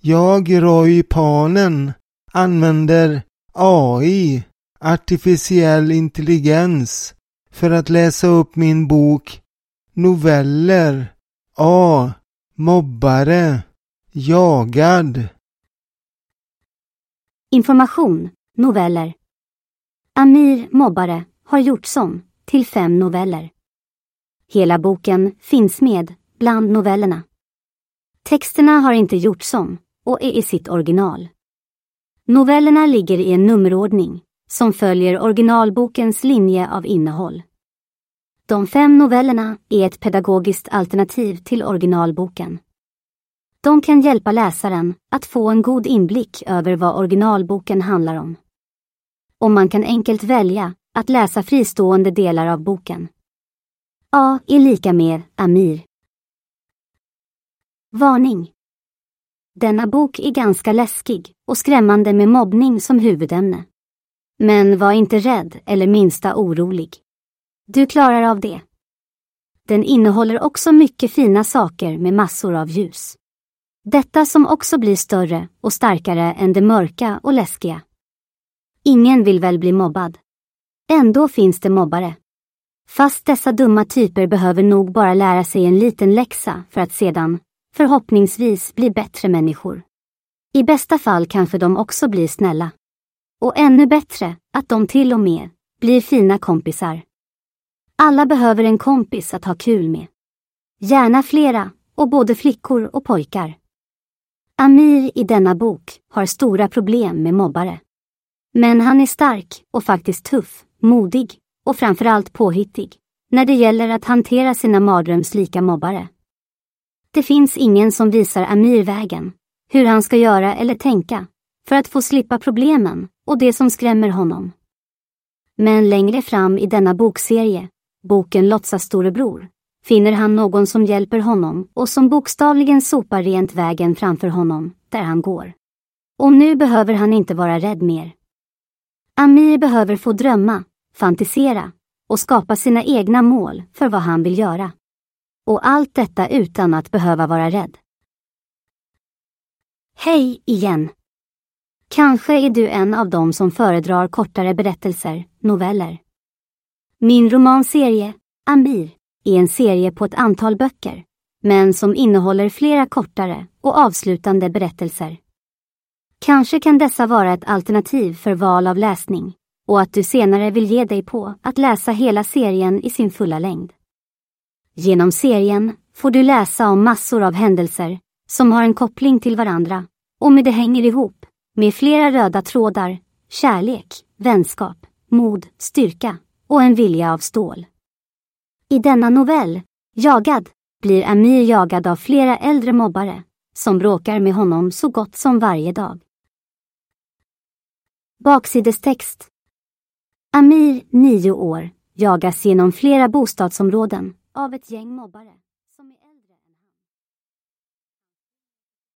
Jag, Roy Panen, använder AI, artificiell intelligens, för att läsa upp min bok Noveller. A. Mobbare. Jagad. Information. Noveller. Amir, mobbare, har gjorts om till 5 noveller. Hela boken finns med bland novellerna. Texterna har inte gjorts om och är i sitt original. Novellerna ligger i en nummerordning som följer originalbokens linje av innehåll. De 5 novellerna är ett pedagogiskt alternativ till originalboken. De kan hjälpa läsaren att få en god inblick över vad originalboken handlar om. Och man kan enkelt välja att läsa fristående delar av boken. A är lika med Amir. Varning. Denna bok är ganska läskig och skrämmande med mobbning som huvudämne. Men var inte rädd eller minsta orolig. Du klarar av det. Den innehåller också mycket fina saker med massor av ljus. Detta som också blir större och starkare än det mörka och läskiga. Ingen vill väl bli mobbad. Ändå finns det mobbare. Fast dessa dumma typer behöver nog bara lära sig en liten läxa för att sedan, förhoppningsvis, bli bättre människor. I bästa fall kanske de också blir snälla. Och ännu bättre, att de till och med blir fina kompisar. Alla behöver en kompis att ha kul med. Gärna flera, och både flickor och pojkar. Amir i denna bok har stora problem med mobbare. Men han är stark och faktiskt tuff, modig och framförallt påhittig när det gäller att hantera sina mardrömslika mobbare. Det finns ingen som visar Amir vägen, hur han ska göra eller tänka för att få slippa problemen och det som skrämmer honom. Men längre fram i denna bokserie, boken Låtsas storebror, finner han någon som hjälper honom och som bokstavligen sopar rent vägen framför honom där han går. Och nu behöver han inte vara rädd mer. Amir behöver få drömma, fantisera och skapa sina egna mål för vad han vill göra. Och allt detta utan att behöva vara rädd. Hej igen! Kanske är du en av dem som föredrar kortare berättelser, noveller. Min romanserie, Amir, är en serie på ett antal böcker, men som innehåller flera kortare och avslutande berättelser. Kanske kan dessa vara ett alternativ för val av läsning, och att du senare vill ge dig på att läsa hela serien i sin fulla längd. Genom serien får du läsa om massor av händelser som har en koppling till varandra, och med det hänger ihop med flera röda trådar, kärlek, vänskap, mod, styrka och en vilja av stål. I denna novell, Jagad, blir Amir jagad av flera äldre mobbare som bråkar med honom så gott som varje dag. Baksidestext. Amir, 9 år, jagas genom flera bostadsområden av ett gäng mobbare.